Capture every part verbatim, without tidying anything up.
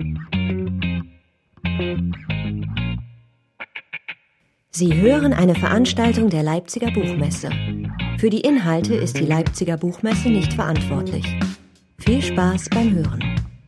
Sie hören eine Veranstaltung der Leipziger Buchmesse. Für die Inhalte ist die Leipziger Buchmesse nicht verantwortlich. Viel Spaß beim Hören.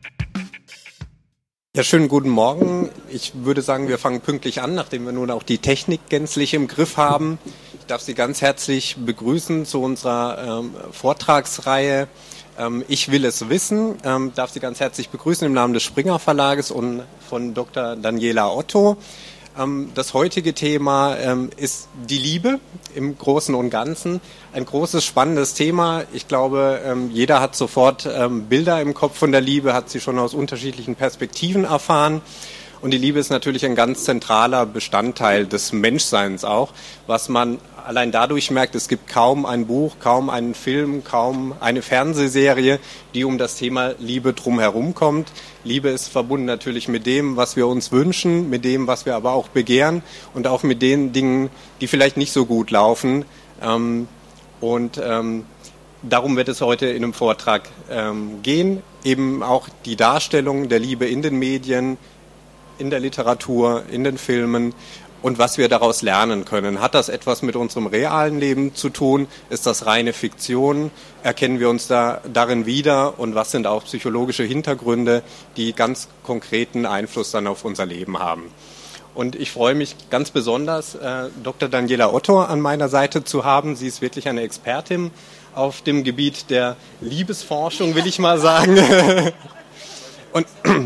Ja, schönen guten Morgen. Ich würde sagen, wir fangen pünktlich an, nachdem wir nun auch die Technik gänzlich im Griff haben. Ich darf Sie ganz herzlich begrüßen zu unserer ähm, Vortragsreihe ähm, Ich will es wissen. Ähm, darf Sie ganz herzlich begrüßen im Namen des Springer Verlages und von Doktor Daniela Otto. Das heutige Thema ähm, ist die Liebe im Großen und Ganzen. Ein großes, spannendes Thema. Ich glaube, ähm, jeder hat sofort ähm, Bilder im Kopf von der Liebe, hat sie schon aus unterschiedlichen Perspektiven erfahren. Und die Liebe ist natürlich ein ganz zentraler Bestandteil des Menschseins auch, was man allein dadurch merkt, es gibt kaum ein Buch, kaum einen Film, kaum eine Fernsehserie, die um das Thema Liebe drumherum kommt. Liebe ist verbunden natürlich mit dem, was wir uns wünschen, mit dem, was wir aber auch begehren und auch mit den Dingen, die vielleicht nicht so gut laufen. Und darum wird es heute in einem Vortrag gehen, eben auch die Darstellung der Liebe in den Medien, in der Literatur, in den Filmen und was wir daraus lernen können. Hat das etwas mit unserem realen Leben zu tun? Ist das reine Fiktion? Erkennen wir uns da darin wieder? Und was sind auch psychologische Hintergründe, die ganz konkreten Einfluss dann auf unser Leben haben? Und ich freue mich ganz besonders, äh, Doktor Daniela Otto an meiner Seite zu haben. Sie ist wirklich eine Expertin auf dem Gebiet der Liebesforschung, will ich mal sagen. Und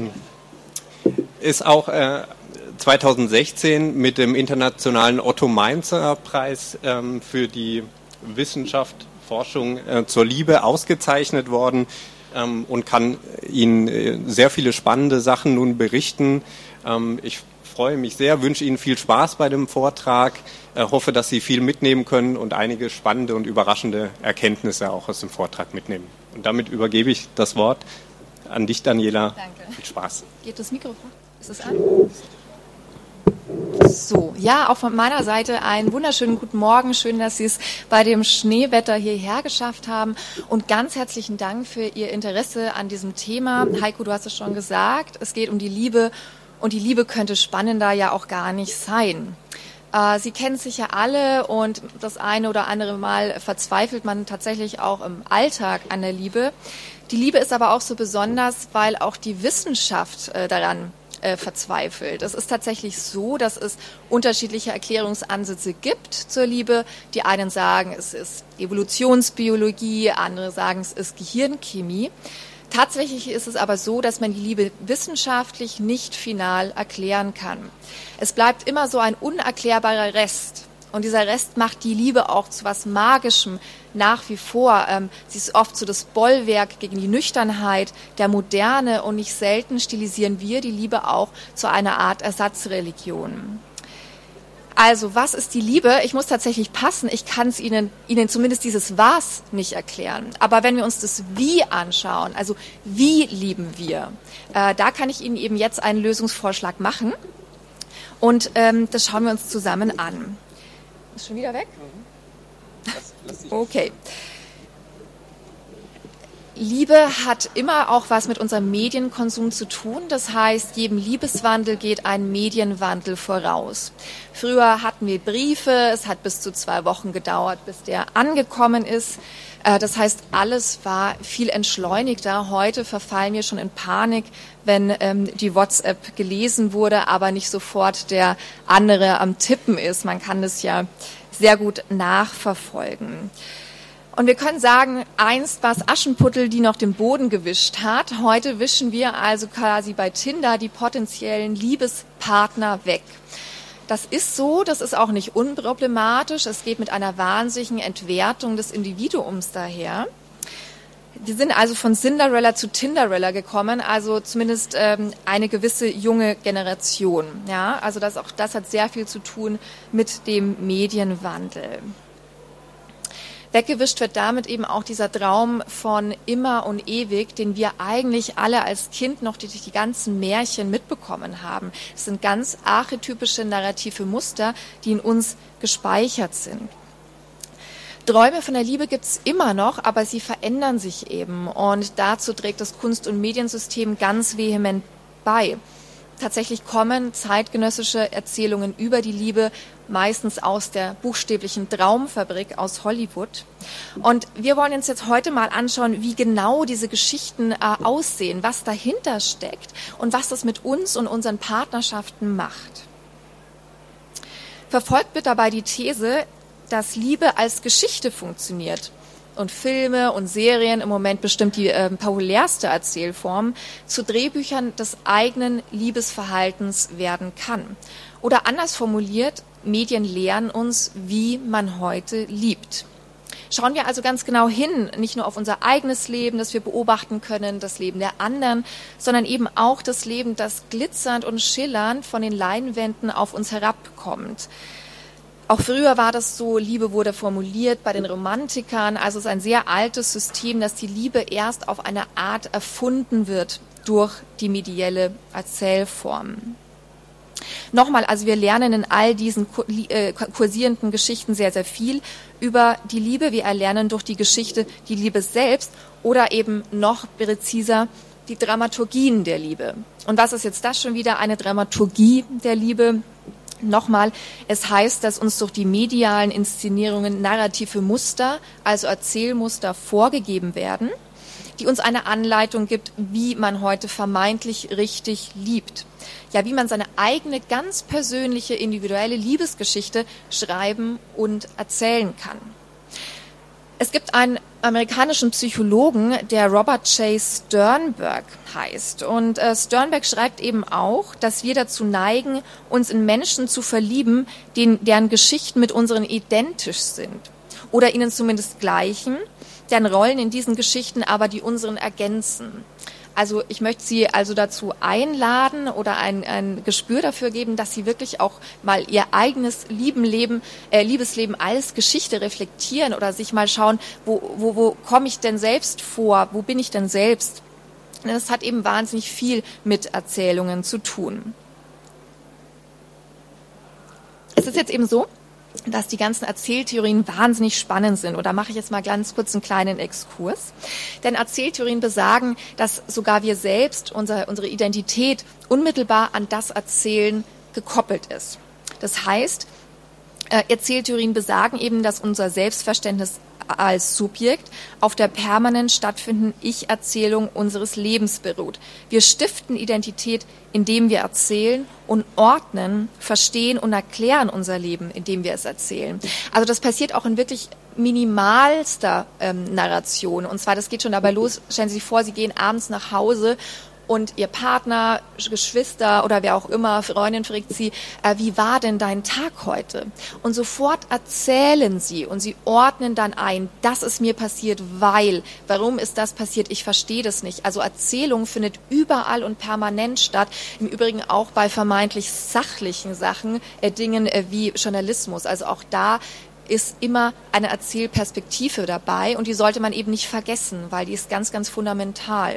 ist auch äh, zweitausendsechzehn mit dem internationalen Otto-Mainzer-Preis ähm, für die Wissenschaft, Forschung äh, zur Liebe ausgezeichnet worden ähm, und kann Ihnen äh, sehr viele spannende Sachen nun berichten. Ähm, ich freue mich sehr, wünsche Ihnen viel Spaß bei dem Vortrag, äh, hoffe, dass Sie viel mitnehmen können und einige spannende und überraschende Erkenntnisse auch aus dem Vortrag mitnehmen. Und damit übergebe ich das Wort an dich, Daniela. Danke. Viel Spaß. Geht das Mikrofon? Ist es an? So, ja, auch von meiner Seite einen wunderschönen guten Morgen. Schön, dass Sie es bei dem Schneewetter hierher geschafft haben. Und ganz herzlichen Dank für Ihr Interesse an diesem Thema. Heiko, du hast es schon gesagt, es geht um die Liebe. Und die Liebe könnte spannender ja auch gar nicht sein. Äh, Sie kennen es sicher alle und das eine oder andere Mal verzweifelt man tatsächlich auch im Alltag an der Liebe. Die Liebe ist aber auch so besonders, weil auch die Wissenschaft äh, daran äh, verzweifelt. Es ist tatsächlich so, dass es unterschiedliche Erklärungsansätze gibt zur Liebe. Die einen sagen, es ist Evolutionsbiologie, andere sagen, es ist Gehirnchemie. Tatsächlich ist es aber so, dass man die Liebe wissenschaftlich nicht final erklären kann. Es bleibt immer so ein unerklärbarer Rest. Und dieser Rest macht die Liebe auch zu was Magischem nach wie vor. Ähm, sie ist oft so das Bollwerk gegen die Nüchternheit der Moderne und nicht selten stilisieren wir die Liebe auch zu einer Art Ersatzreligion. Also, was ist die Liebe? Ich muss tatsächlich passen. Ich kann es Ihnen, Ihnen zumindest dieses Was nicht erklären. Aber wenn wir uns das Wie anschauen, also wie lieben wir, äh, da kann ich Ihnen eben jetzt einen Lösungsvorschlag machen. Und ähm, das schauen wir uns zusammen an. Ist schon wieder weg? Okay. Liebe hat immer auch was mit unserem Medienkonsum zu tun. Das heißt, jedem Liebeswandel geht ein Medienwandel voraus. Früher hatten wir Briefe, es hat bis zu zwei Wochen gedauert, bis der angekommen ist. Das heißt, alles war viel entschleunigter. Heute verfallen wir schon in Panik, wenn ähm, die WhatsApp gelesen wurde, aber nicht sofort der andere am Tippen ist. Man kann das ja sehr gut nachverfolgen. Und wir können sagen, einst war es Aschenputtel, die noch den Boden gewischt hat. Heute wischen wir also quasi bei Tinder die potenziellen Liebespartner weg. Das ist so, das ist auch nicht unproblematisch. Es geht mit einer wahnsinnigen Entwertung des Individuums daher. Wir sind also von Cinderella zu Tinderella gekommen, also zumindest ähm, eine gewisse junge Generation. Ja, also das, auch das hat sehr viel zu tun mit dem Medienwandel. Weggewischt wird damit eben auch dieser Traum von immer und ewig, den wir eigentlich alle als Kind noch durch die ganzen Märchen mitbekommen haben. Es sind ganz archetypische narrative Muster, die in uns gespeichert sind. Träume von der Liebe gibt's immer noch, aber sie verändern sich eben. Und dazu trägt das Kunst- und Mediensystem ganz vehement bei. Tatsächlich kommen zeitgenössische Erzählungen über die Liebe meistens aus der buchstäblichen Traumfabrik aus Hollywood. Und wir wollen uns jetzt heute mal anschauen, wie genau diese Geschichten äh, aussehen, was dahinter steckt und was das mit uns und unseren Partnerschaften macht. Verfolgt wird dabei die These, dass Liebe als Geschichte funktioniert und Filme und Serien im Moment bestimmt die äh, populärste Erzählform zu Drehbüchern des eigenen Liebesverhaltens werden kann. Oder anders formuliert, Medien lehren uns, wie man heute liebt. Schauen wir also ganz genau hin, nicht nur auf unser eigenes Leben, das wir beobachten können, das Leben der anderen, sondern eben auch das Leben, das glitzernd und schillernd von den Leinwänden auf uns herabkommt. Auch früher war das so, Liebe wurde formuliert bei den Romantikern, also es ist ein sehr altes System, dass die Liebe erst auf eine Art erfunden wird durch die medielle Erzählform. Nochmal, also wir lernen in all diesen kursierenden Geschichten sehr, sehr viel über die Liebe. Wir erlernen durch die Geschichte die Liebe selbst oder eben noch präziser die Dramaturgien der Liebe. Und was ist jetzt das schon wieder, eine Dramaturgie der Liebe? Nochmal, es heißt, dass uns durch die medialen Inszenierungen narrative Muster, also Erzählmuster, vorgegeben werden, die uns eine Anleitung gibt, wie man heute vermeintlich richtig liebt. Ja, wie man seine eigene, ganz persönliche, individuelle Liebesgeschichte schreiben und erzählen kann. Es gibt einen amerikanischen Psychologen, der Robert J. Sternberg heißt. Und äh, Sternberg schreibt eben auch, dass wir dazu neigen, uns in Menschen zu verlieben, denen, deren Geschichten mit unseren identisch sind. Oder ihnen zumindest gleichen, deren Rollen in diesen Geschichten aber die unseren ergänzen. Also ich möchte Sie also dazu einladen oder ein, ein Gespür dafür geben, dass Sie wirklich auch mal Ihr eigenes Liebenleben, äh, Liebesleben als Geschichte reflektieren oder sich mal schauen, wo, wo, wo komme ich denn selbst vor, wo bin ich denn selbst? Denn es hat eben wahnsinnig viel mit Erzählungen zu tun. Es ist jetzt eben so, dass die ganzen Erzähltheorien wahnsinnig spannend sind. Und da mache ich jetzt mal ganz kurz einen kleinen Exkurs. Denn Erzähltheorien besagen, dass sogar wir selbst, unser, unsere Identität, unmittelbar an das Erzählen gekoppelt ist. Das heißt, Erzähltheorien besagen eben, dass unser Selbstverständnis als Subjekt auf der permanent stattfindenden Ich-Erzählung unseres Lebens beruht. Wir stiften Identität, indem wir erzählen und ordnen, verstehen und erklären unser Leben, indem wir es erzählen. Also das passiert auch in wirklich minimalster ähm, Narration. Und zwar, das geht schon dabei los, stellen Sie sich vor, Sie gehen abends nach Hause und Ihr Partner, Geschwister oder wer auch immer, Freundin fragt Sie, äh, wie war denn dein Tag heute? Und sofort erzählen Sie und Sie ordnen dann ein, das ist mir passiert, weil, warum ist das passiert, ich verstehe das nicht. Also Erzählung findet überall und permanent statt, im Übrigen auch bei vermeintlich sachlichen Sachen, äh, Dingen äh, wie Journalismus. Also auch da ist immer eine Erzählperspektive dabei und die sollte man eben nicht vergessen, weil die ist ganz, ganz fundamental.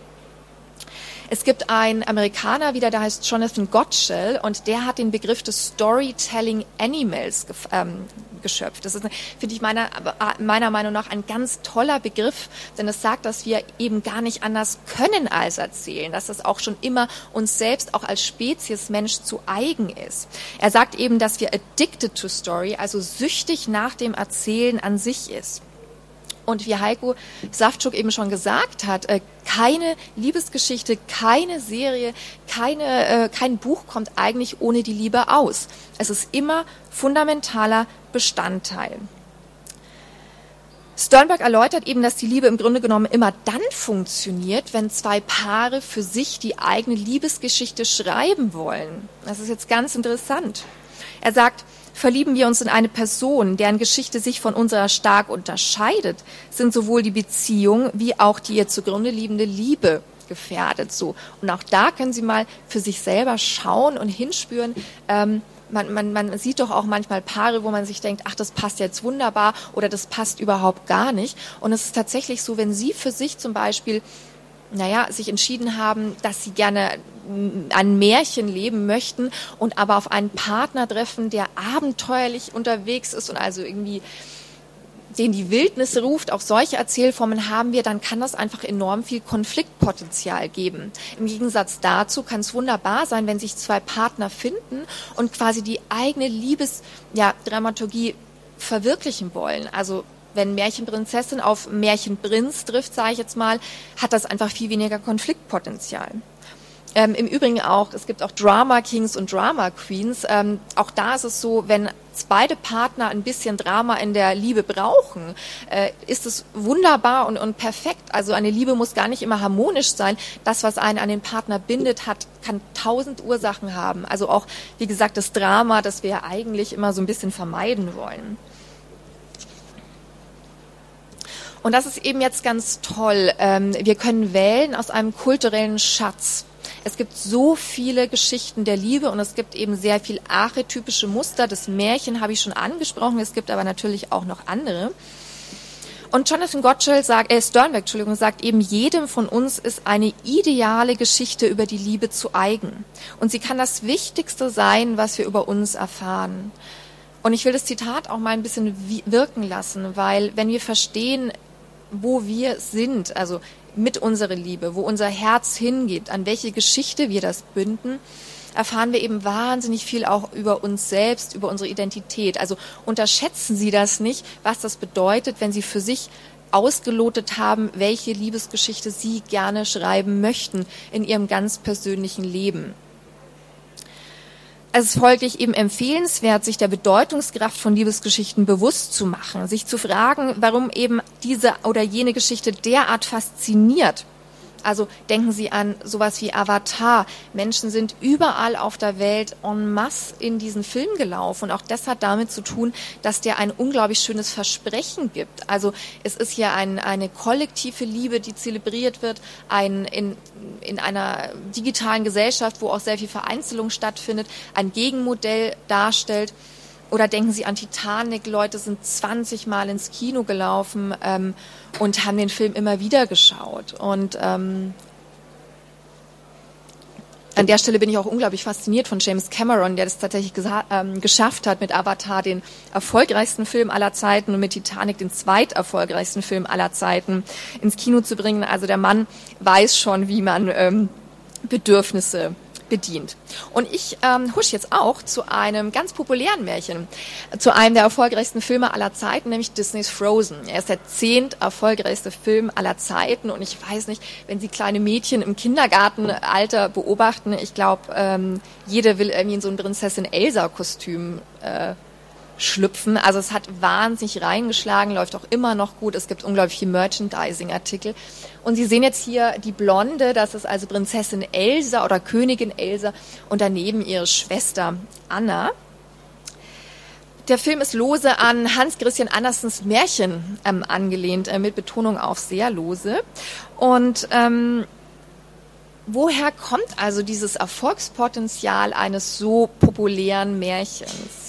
Es gibt einen Amerikaner wieder, der heißt Jonathan Gottschall und der hat den Begriff des Storytelling Animals ge- ähm, geschöpft. Das ist, finde ich meiner, meiner Meinung nach ein ganz toller Begriff, denn es sagt, dass wir eben gar nicht anders können als erzählen, dass das auch schon immer uns selbst auch als Spezies Mensch zu eigen ist. Er sagt eben, dass wir addicted to story, also süchtig nach dem Erzählen an sich ist. Und wie Heiko Safczuk eben schon gesagt hat, äh, keine Liebesgeschichte, keine Serie, keine, äh, kein Buch kommt eigentlich ohne die Liebe aus. Es ist immer fundamentaler Bestandteil. Sternberg erläutert eben, dass die Liebe im Grunde genommen immer dann funktioniert, wenn zwei Paare für sich die eigene Liebesgeschichte schreiben wollen. Das ist jetzt ganz interessant. Er sagt, verlieben wir uns in eine Person, deren Geschichte sich von unserer stark unterscheidet, sind sowohl die Beziehung wie auch die ihr zugrunde liegende Liebe gefährdet. So. Und auch da können Sie mal für sich selber schauen und hinspüren. Ähm, man, man, man sieht doch auch manchmal Paare, wo man sich denkt, ach, das passt jetzt wunderbar oder das passt überhaupt gar nicht. Und es ist tatsächlich so, wenn Sie für sich zum Beispiel naja, sich entschieden haben, dass sie gerne ein Märchen leben möchten und aber auf einen Partner treffen, der abenteuerlich unterwegs ist und also irgendwie den die Wildnis ruft, auch solche Erzählformen haben wir, dann kann das einfach enorm viel Konfliktpotenzial geben. Im Gegensatz dazu kann es wunderbar sein, wenn sich zwei Partner finden und quasi die eigene Liebesdramaturgie ja, verwirklichen wollen. Also wenn Märchenprinzessin auf Märchenprinz trifft, sage ich jetzt mal, hat das einfach viel weniger Konfliktpotenzial. Ähm, Im Übrigen auch, es gibt auch Drama Kings und Drama Queens. Ähm, auch da ist es so, wenn beide Partner ein bisschen Drama in der Liebe brauchen, äh, ist es wunderbar und, und perfekt. Also eine Liebe muss gar nicht immer harmonisch sein. Das, was einen an den Partner bindet, hat, kann tausend Ursachen haben. Also auch, wie gesagt, das Drama, das wir ja eigentlich immer so ein bisschen vermeiden wollen. Und das ist eben jetzt ganz toll. Ähm, wir können wählen aus einem kulturellen Schatz. Es gibt so viele Geschichten der Liebe und es gibt eben sehr viel archetypische Muster. Das Märchen habe ich schon angesprochen, es gibt aber natürlich auch noch andere. Und Jonathan Gottschall sagt, äh, Sternberg, Entschuldigung, sagt eben, jedem von uns ist eine ideale Geschichte über die Liebe zu eigen. Und sie kann das Wichtigste sein, was wir über uns erfahren. Und ich will das Zitat auch mal ein bisschen wirken lassen, weil wenn wir verstehen, wo wir sind, also mit unserer Liebe, wo unser Herz hingeht, an welche Geschichte wir das binden, erfahren wir eben wahnsinnig viel auch über uns selbst, über unsere Identität. Also unterschätzen Sie das nicht, was das bedeutet, wenn Sie für sich ausgelotet haben, welche Liebesgeschichte Sie gerne schreiben möchten in Ihrem ganz persönlichen Leben. Es ist folglich eben empfehlenswert, sich der Bedeutungskraft von Liebesgeschichten bewusst zu machen, sich zu fragen, warum eben diese oder jene Geschichte derart fasziniert. Also denken Sie an sowas wie Avatar. Menschen sind überall auf der Welt en masse in diesen Film gelaufen. Und auch das hat damit zu tun, dass der ein unglaublich schönes Versprechen gibt. Also es ist hier ein, eine kollektive Liebe, die zelebriert wird, ein, in, in einer digitalen Gesellschaft, wo auch sehr viel Vereinzelung stattfindet, ein Gegenmodell darstellt. Oder denken Sie an Titanic, Leute sind zwanzig Mal ins Kino gelaufen ähm, und haben den Film immer wieder geschaut. Und ähm, an der Stelle bin ich auch unglaublich fasziniert von James Cameron, der das tatsächlich gesa- ähm, geschafft hat, mit Avatar den erfolgreichsten Film aller Zeiten und mit Titanic den zweiterfolgreichsten Film aller Zeiten ins Kino zu bringen. Also der Mann weiß schon, wie man ähm, Bedürfnisse bedient. Und ich ähm, husch jetzt auch zu einem ganz populären Märchen, zu einem der erfolgreichsten Filme aller Zeiten, nämlich Disneys Frozen. Er ist der zehnt erfolgreichste Film aller Zeiten und ich weiß nicht, wenn Sie kleine Mädchen im Kindergartenalter beobachten, ich glaube, ähm, jede will irgendwie in so ein Prinzessin Elsa-Kostüm äh, schlüpfen. Also es hat wahnsinnig reingeschlagen, läuft auch immer noch gut. Es gibt unglaublich viel Merchandising-Artikel. Und Sie sehen jetzt hier die Blonde, das ist also Prinzessin Elsa oder Königin Elsa und daneben ihre Schwester Anna. Der Film ist lose an Hans Christian Andersens Märchen ähm, angelehnt, äh, mit Betonung auf sehr lose. Und ähm, woher kommt also dieses Erfolgspotenzial eines so populären Märchens?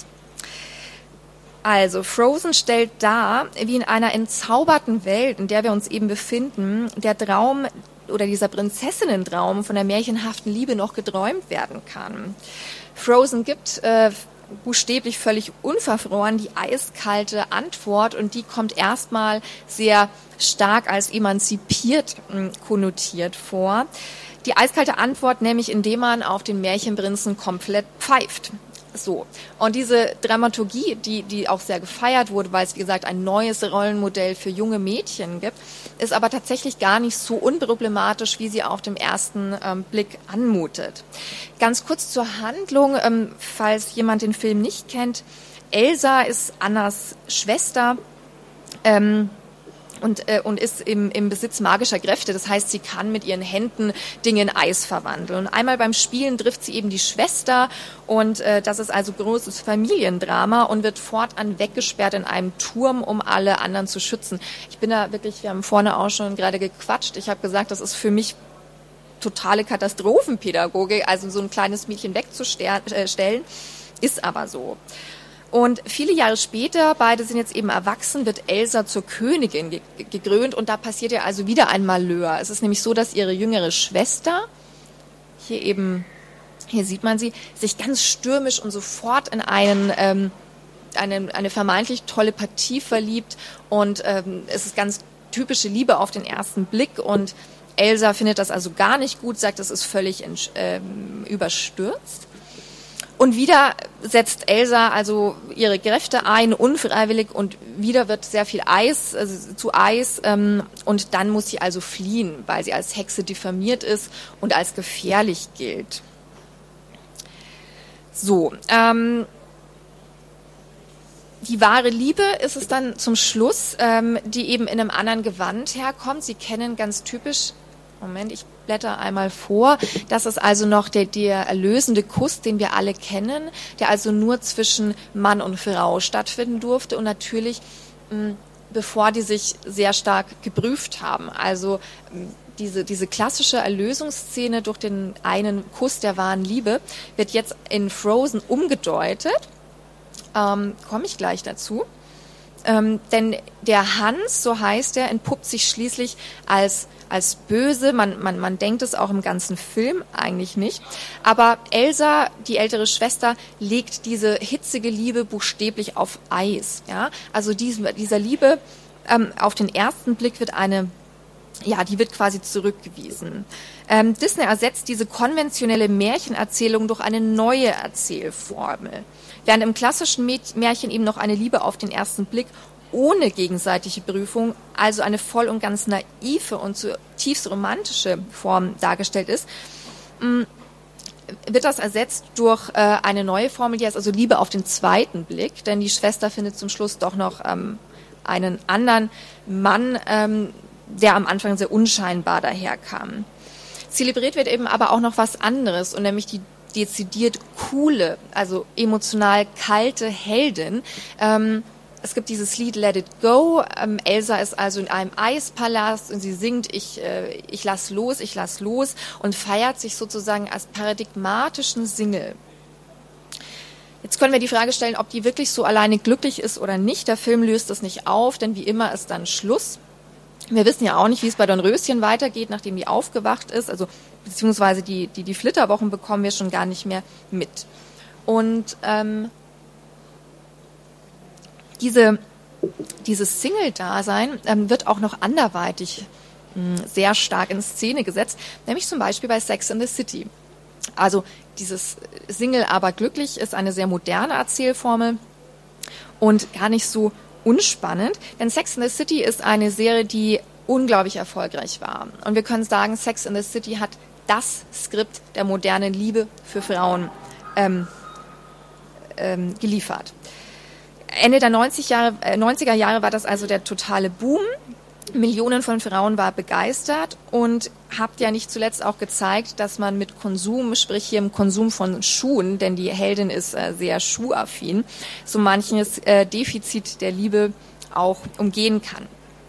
Also, Frozen stellt dar, wie in einer entzauberten Welt, in der wir uns eben befinden, der Traum oder dieser Prinzessinnentraum von der märchenhaften Liebe noch geträumt werden kann. Frozen gibt äh, buchstäblich völlig unverfroren die eiskalte Antwort und die kommt erstmal sehr stark als emanzipiert äh, konnotiert vor. Die eiskalte Antwort nämlich, indem man auf den Märchenprinzen komplett pfeift. So. Und diese Dramaturgie, die, die auch sehr gefeiert wurde, weil es, wie gesagt, ein neues Rollenmodell für junge Mädchen gibt, ist aber tatsächlich gar nicht so unproblematisch, wie sie auf dem ersten ähm, Blick anmutet. Ganz kurz zur Handlung, ähm, falls jemand den Film nicht kennt. Elsa ist Annas Schwester, ähm, Und, äh, und ist im, im Besitz magischer Kräfte. Das heißt, sie kann mit ihren Händen Dinge in Eis verwandeln. Und einmal beim Spielen trifft sie eben die Schwester und äh, das ist also großes Familiendrama und wird fortan weggesperrt in einem Turm, um alle anderen zu schützen. Ich bin da wirklich, wir haben vorne auch schon gerade gequatscht. Ich habe gesagt, das ist für mich totale Katastrophenpädagogik, also so ein kleines Mädchen wegzustellen, ist aber so. Und viele Jahre später, beide sind jetzt eben erwachsen, wird Elsa zur Königin ge- gekrönt und da passiert ja also wieder ein Malheur. Es ist nämlich so, dass ihre jüngere Schwester, hier eben, hier sieht man sie, sich ganz stürmisch und sofort in einen ähm, eine, eine vermeintlich tolle Partie verliebt und ähm, es ist ganz typische Liebe auf den ersten Blick und Elsa findet das also gar nicht gut, sagt, es ist völlig ähm, überstürzt. Und wieder setzt Elsa also ihre Kräfte ein, unfreiwillig, und wieder wird sehr viel Eis, also zu Eis, ähm, und dann muss sie also fliehen, weil sie als Hexe diffamiert ist und als gefährlich gilt. So, ähm, die wahre Liebe ist es dann zum Schluss, ähm, die eben in einem anderen Gewand herkommt. Sie kennen ganz typisch, Moment, ich blätter einmal vor, das ist also noch der, der erlösende Kuss, den wir alle kennen, der also nur zwischen Mann und Frau stattfinden durfte und natürlich mh, bevor die sich sehr stark geprüft haben. Also mh, diese, diese klassische Erlösungsszene durch den einen Kuss der wahren Liebe wird jetzt in Frozen umgedeutet. Ähm, komme ich gleich dazu. Ähm, denn der Hans, so heißt er, entpuppt sich schließlich als als böse. Man, man, man denkt es auch im ganzen Film eigentlich nicht. Aber Elsa, die ältere Schwester, legt diese hitzige Liebe buchstäblich auf Eis. Ja? Also diesem, dieser Liebe ähm, auf den ersten Blick wird eine, ja, die wird quasi zurückgewiesen. Ähm, Disney ersetzt diese konventionelle Märchenerzählung durch eine neue Erzählformel. Während im klassischen Märchen eben noch eine Liebe auf den ersten Blick ohne gegenseitige Prüfung, also eine voll und ganz naive und zutiefst romantische Form dargestellt ist, wird das ersetzt durch äh, eine neue Formel, die heißt also Liebe auf den zweiten Blick, denn die Schwester findet zum Schluss doch noch ähm, einen anderen Mann, ähm, der am Anfang sehr unscheinbar daherkam. Zelebriert wird eben aber auch noch was anderes, und nämlich die dezidiert coole, also emotional kalte Heldin. Ähm, Es gibt dieses Lied Let It Go. Ähm, Elsa ist also in einem Eispalast und sie singt ich, äh, ich lass los, ich lass los und feiert sich sozusagen als paradigmatischen Single. Jetzt können wir die Frage stellen, ob die wirklich so alleine glücklich ist oder nicht. Der Film löst das nicht auf, denn wie immer ist dann Schluss. Wir wissen ja auch nicht, wie es bei Dornröschen weitergeht, nachdem die aufgewacht ist. Also beziehungsweise die, die, die Flitterwochen bekommen wir schon gar nicht mehr mit. Und ähm, Diese, dieses Single-Dasein ähm, wird auch noch anderweitig mh, sehr stark in Szene gesetzt, nämlich zum Beispiel bei Sex and the City. Also dieses Single aber glücklich ist eine sehr moderne Erzählformel und gar nicht so unspannend, denn Sex and the City ist eine Serie, die unglaublich erfolgreich war. Und wir können sagen, Sex and the City hat das Skript der modernen Liebe für Frauen ähm, ähm, geliefert. Ende der neunziger Jahre war das also der totale Boom. Millionen von Frauen waren begeistert und habt ja nicht zuletzt auch gezeigt, dass man mit Konsum, sprich hier im Konsum von Schuhen, denn die Heldin ist äh, sehr schuhaffin, so manches äh, Defizit der Liebe auch umgehen kann.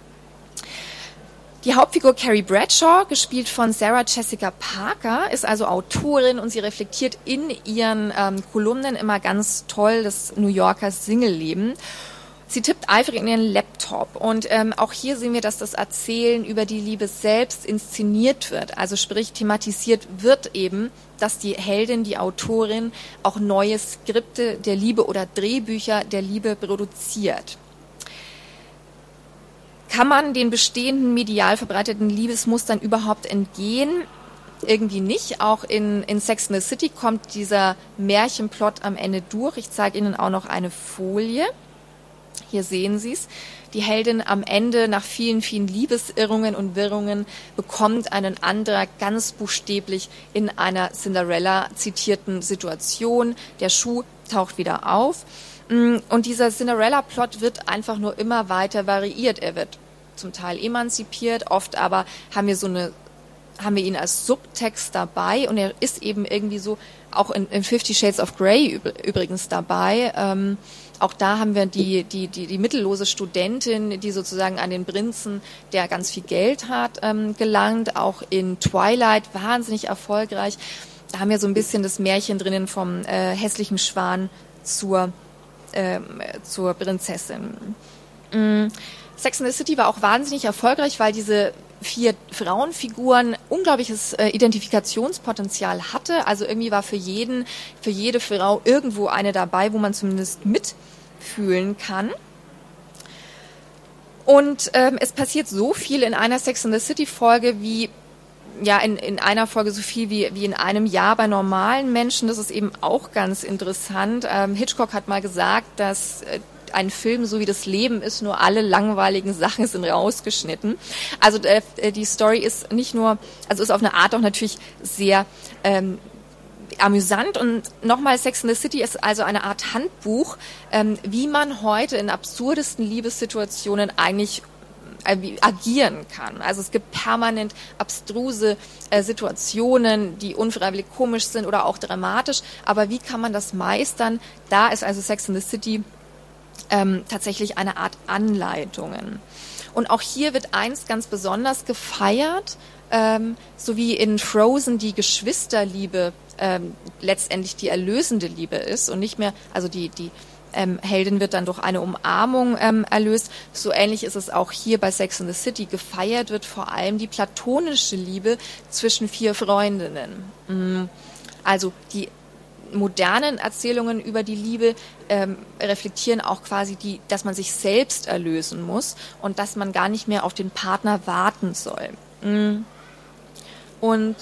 Die Hauptfigur Carrie Bradshaw, gespielt von Sarah Jessica Parker, ist also Autorin und sie reflektiert in ihren ähm, Kolumnen immer ganz toll das New Yorker Single-Leben. Sie tippt eifrig in ihren Laptop und ähm, auch hier sehen wir, dass das Erzählen über die Liebe selbst inszeniert wird. Also sprich thematisiert wird eben, dass die Heldin, die Autorin auch neue Skripte der Liebe oder Drehbücher der Liebe produziert. Kann man den bestehenden medial verbreiteten Liebesmustern überhaupt entgehen? Irgendwie nicht. Auch in, in Sex and the City kommt dieser Märchenplot am Ende durch. Ich zeige Ihnen auch noch eine Folie. Hier sehen Sie es. Die Heldin am Ende, nach vielen, vielen Liebesirrungen und Wirrungen, bekommt einen Antrag ganz buchstäblich in einer Cinderella zitierten Situation. Der Schuh taucht wieder auf. Und dieser Cinderella-Plot wird einfach nur immer weiter variiert. Er wird zum Teil emanzipiert, oft aber haben wir so eine, haben wir ihn als Subtext dabei und er ist eben irgendwie so, auch in, in Fifty Shades of Grey übrigens dabei. Ähm, auch da haben wir die, die, die, die mittellose Studentin, die sozusagen an den Prinzen, der ganz viel Geld hat, ähm, gelangt. Auch in Twilight wahnsinnig erfolgreich. Da haben wir so ein bisschen das Märchen drinnen vom äh, hässlichen Schwan zur Ähm, zur Prinzessin. Mm. Sex and the City war auch wahnsinnig erfolgreich, weil diese vier Frauenfiguren unglaubliches äh, Identifikationspotenzial hatte. Also irgendwie war für jeden, für jede Frau irgendwo eine dabei, wo man zumindest mit fühlen kann. Und ähm, es passiert so viel in einer Sex and the City Folge wie ja in, in einer Folge so viel wie, wie in einem Jahr bei normalen Menschen. Das ist eben auch ganz interessant. Ähm, Hitchcock hat mal gesagt, dass äh, ein Film so wie das Leben ist, nur alle langweiligen Sachen sind rausgeschnitten. Also äh, die Story ist nicht nur, also ist auf eine Art auch natürlich sehr ähm, amüsant und nochmal Sex and the City ist also eine Art Handbuch, ähm, wie man heute in absurdesten Liebessituationen eigentlich äh, agieren kann. Also es gibt permanent abstruse äh, Situationen, die unfreiwillig komisch sind oder auch dramatisch, aber wie kann man das meistern? Da ist also Sex and the City ähm, tatsächlich eine Art Anleitungen. Und auch hier wird eins ganz besonders gefeiert, ähm, so wie in Frozen die Geschwisterliebe ähm, letztendlich die erlösende Liebe ist und nicht mehr, also die, die ähm, Heldin wird dann durch eine Umarmung ähm, erlöst. So ähnlich ist es auch hier bei Sex and the City. Gefeiert wird vor allem die platonische Liebe zwischen vier Freundinnen. Mhm. Also die modernen Erzählungen über die Liebe ähm, reflektieren auch quasi die, dass man sich selbst erlösen muss und dass man gar nicht mehr auf den Partner warten soll. Mhm. Und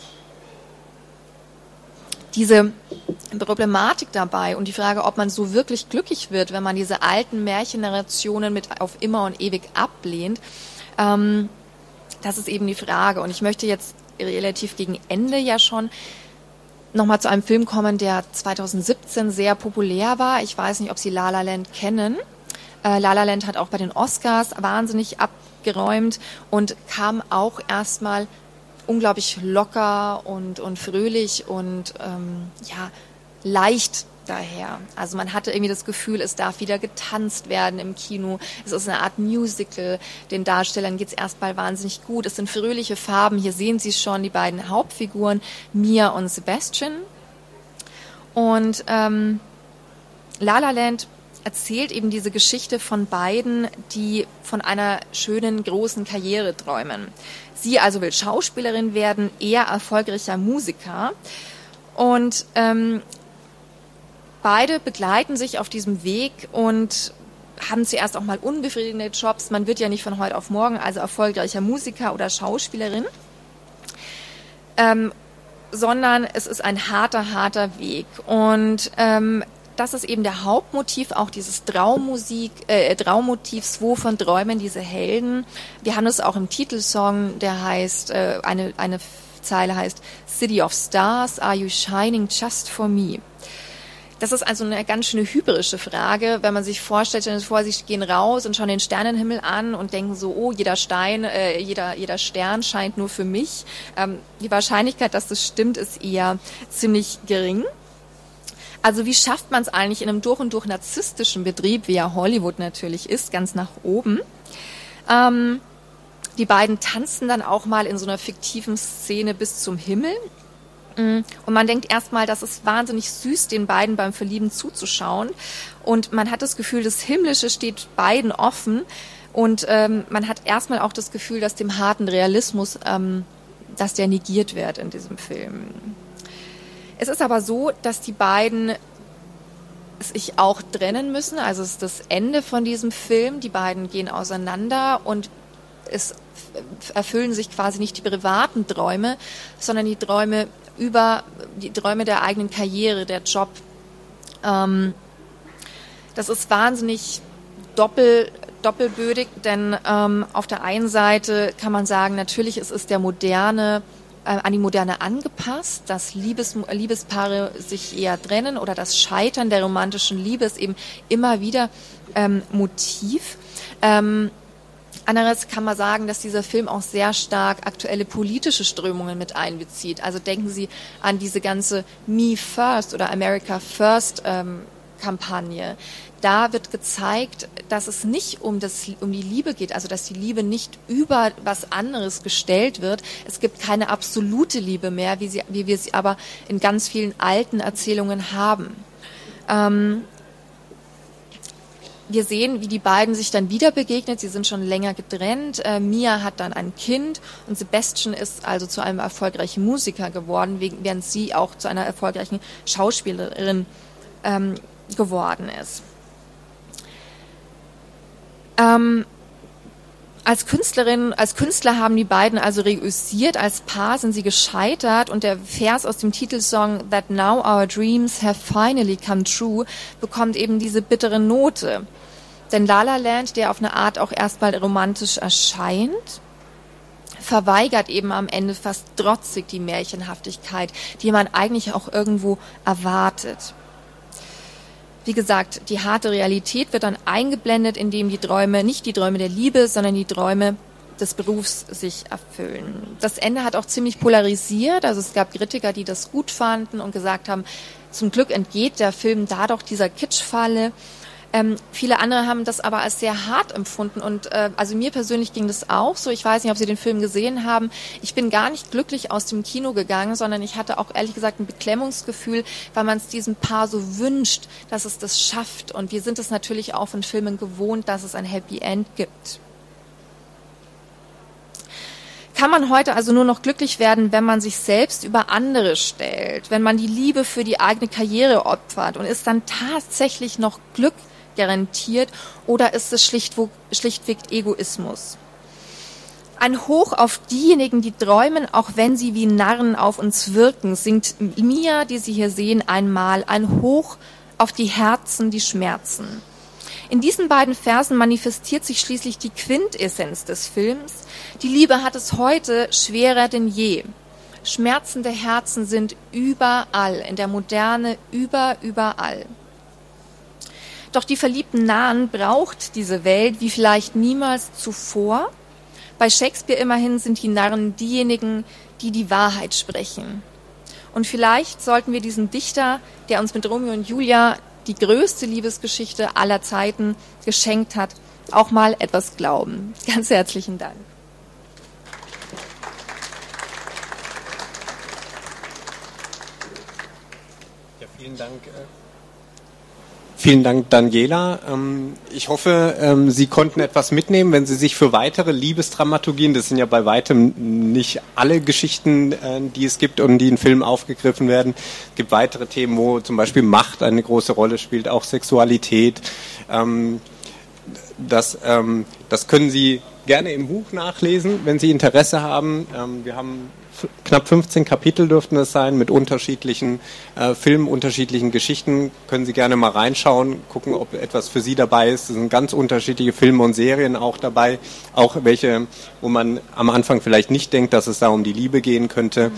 diese Problematik dabei und die Frage, ob man so wirklich glücklich wird, wenn man diese alten Märchennarrationen mit auf immer und ewig ablehnt, ähm, das ist eben die Frage. Und ich möchte jetzt relativ gegen Ende ja schon nochmal zu einem Film kommen, der zwanzig siebzehn sehr populär war. Ich weiß nicht, ob Sie La La Land kennen. Äh, La La Land hat auch bei den Oscars wahnsinnig abgeräumt und kam auch erstmal unglaublich locker und, und fröhlich und ähm, ja leicht daher. Also man hatte irgendwie das Gefühl, es darf wieder getanzt werden im Kino. Es ist eine Art Musical. Den Darstellern geht's erstmal wahnsinnig gut. Es sind fröhliche Farben. Hier sehen Sie schon die beiden Hauptfiguren, Mia und Sebastian. Und ähm, La La Land erzählt eben diese Geschichte von beiden, die von einer schönen, großen Karriere träumen. Sie also will Schauspielerin werden, er erfolgreicher Musiker. Und ähm, beide begleiten sich auf diesem Weg und haben zuerst auch mal unbefriedigende Jobs. Man wird ja nicht von heute auf morgen also erfolgreicher Musiker oder Schauspielerin, ähm, sondern es ist ein harter, harter Weg. Und ähm, das ist eben der Hauptmotiv auch dieses Traummusik, äh, Traummotivs, wovon träumen diese Helden. Wir haben es auch im Titelsong, der heißt, äh, eine, eine Zeile heißt City of Stars, are you shining just for me? Das ist also eine ganz schöne hyberische Frage, wenn man sich vorstellt, stellen Sie vor, Sie gehen raus und schauen den Sternenhimmel an und denken so, oh, jeder Stein, äh, jeder, jeder Stern scheint nur für mich. Ähm, die Wahrscheinlichkeit, dass das stimmt, ist eher ziemlich gering. Also wie schafft man es eigentlich in einem durch und durch narzisstischen Betrieb, wie ja Hollywood natürlich ist, ganz nach oben? Ähm, die beiden tanzen dann auch mal in so einer fiktiven Szene bis zum Himmel. Und man denkt erstmal, das ist wahnsinnig süß, den beiden beim Verlieben zuzuschauen. Und man hat das Gefühl, das Himmlische steht beiden offen. Und ähm, man hat erstmal auch das Gefühl, dass dem harten Realismus, ähm, dass der negiert wird in diesem Film. Es ist aber so, dass die beiden sich auch trennen müssen. Also es ist das Ende von diesem Film. Die beiden gehen auseinander und es erfüllen sich quasi nicht die privaten Träume, sondern die Träume über die Träume der eigenen Karriere, der Job. Ähm, das ist wahnsinnig doppel, doppelbödig, denn ähm, auf der einen Seite kann man sagen, natürlich ist es der moderne, äh, an die Moderne angepasst, dass Liebes, Liebespaare sich eher trennen oder das Scheitern der romantischen Liebe ist eben immer wieder ähm, Motiv. Ähm, Andererseits kann man sagen, dass dieser Film auch sehr stark aktuelle politische Strömungen mit einbezieht. Also denken Sie an diese ganze Me First oder America First ähm, Kampagne. Da wird gezeigt, dass es nicht um, das, um die Liebe geht, also dass die Liebe nicht über was anderes gestellt wird. Es gibt keine absolute Liebe mehr, wie, sie, wie wir sie aber in ganz vielen alten Erzählungen haben. Ähm, Wir sehen, wie die beiden sich dann wieder begegnet. Sie sind schon länger getrennt. Äh, Mia hat dann ein Kind und Sebastian ist also zu einem erfolgreichen Musiker geworden, während sie auch zu einer erfolgreichen Schauspielerin ähm, geworden ist. Ähm, Als Künstlerin, als Künstler haben die beiden also reüssiert, als Paar sind sie gescheitert und der Vers aus dem Titelsong That Now Our Dreams Have Finally Come True bekommt eben diese bittere Note. Denn La La Land, der auf eine Art auch erstmal romantisch erscheint, verweigert eben am Ende fast trotzig die Märchenhaftigkeit, die man eigentlich auch irgendwo erwartet. Wie gesagt, die harte Realität wird dann eingeblendet, indem die Träume, nicht die Träume der Liebe, sondern die Träume des Berufs sich erfüllen. Das Ende hat auch ziemlich polarisiert, also es gab Kritiker, die das gut fanden und gesagt haben, zum Glück entgeht der Film dadurch dieser Kitschfalle. Ähm, viele andere haben das aber als sehr hart empfunden und äh, also mir persönlich ging das auch so. Ich weiß nicht, ob Sie den Film gesehen haben. Ich bin gar nicht glücklich aus dem Kino gegangen, sondern ich hatte auch ehrlich gesagt ein Beklemmungsgefühl, weil man es diesem Paar so wünscht, dass es das schafft. Und wir sind es natürlich auch von Filmen gewohnt, dass es ein Happy End gibt. Kann man heute also nur noch glücklich werden, wenn man sich selbst über andere stellt, wenn man die Liebe für die eigene Karriere opfert und ist dann tatsächlich noch Glück garantiert oder ist es schlichtweg, schlichtweg Egoismus? Ein Hoch auf diejenigen, die träumen, auch wenn sie wie Narren auf uns wirken, singt Mia, die Sie hier sehen, einmal ein Hoch auf die Herzen, die schmerzen. In diesen beiden Versen manifestiert sich schließlich die Quintessenz des Films. Die Liebe hat es heute schwerer denn je. Schmerzende Herzen sind überall, in der Moderne über, überall. Doch die verliebten Narren braucht diese Welt wie vielleicht niemals zuvor. Bei Shakespeare immerhin sind die Narren diejenigen, die die Wahrheit sprechen. Und vielleicht sollten wir diesem Dichter, der uns mit Romeo und Julia die größte Liebesgeschichte aller Zeiten geschenkt hat, auch mal etwas glauben. Ganz herzlichen Dank. Ja, vielen Dank. Vielen Dank, Daniela. Ich hoffe, Sie konnten etwas mitnehmen, wenn Sie sich für weitere Liebesdramaturgien, das sind ja bei weitem nicht alle Geschichten, die es gibt und die in Filmen aufgegriffen werden. Es gibt weitere Themen, wo zum Beispiel Macht eine große Rolle spielt, auch Sexualität. Das, das können Sie gerne im Buch nachlesen, wenn Sie Interesse haben. Wir haben knapp fünfzehn Kapitel dürften es sein, mit unterschiedlichen äh, Filmen, unterschiedlichen Geschichten. Können Sie gerne mal reinschauen, gucken, ob etwas für Sie dabei ist. Es sind ganz unterschiedliche Filme und Serien auch dabei, auch welche, wo man am Anfang vielleicht nicht denkt, dass es da um die Liebe gehen könnte.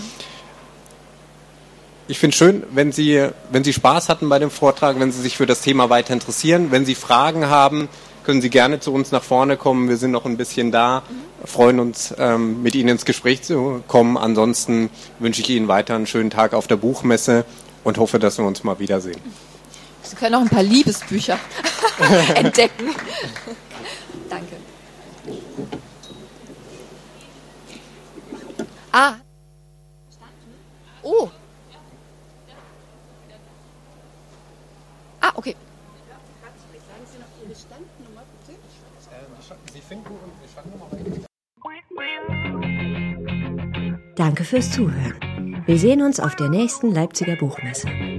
Ich finde es schön, wenn Sie, wenn Sie Spaß hatten bei dem Vortrag, wenn Sie sich für das Thema weiter interessieren. Wenn Sie Fragen haben, können Sie gerne zu uns nach vorne kommen. Wir sind noch ein bisschen da, freuen uns, ähm, mit Ihnen ins Gespräch zu kommen. Ansonsten wünsche ich Ihnen weiter einen schönen Tag auf der Buchmesse und hoffe, dass wir uns mal wiedersehen. Sie können auch ein paar Liebesbücher entdecken. Danke. Ah. Oh. Ah, okay. Danke fürs Zuhören. Wir sehen uns auf der nächsten Leipziger Buchmesse.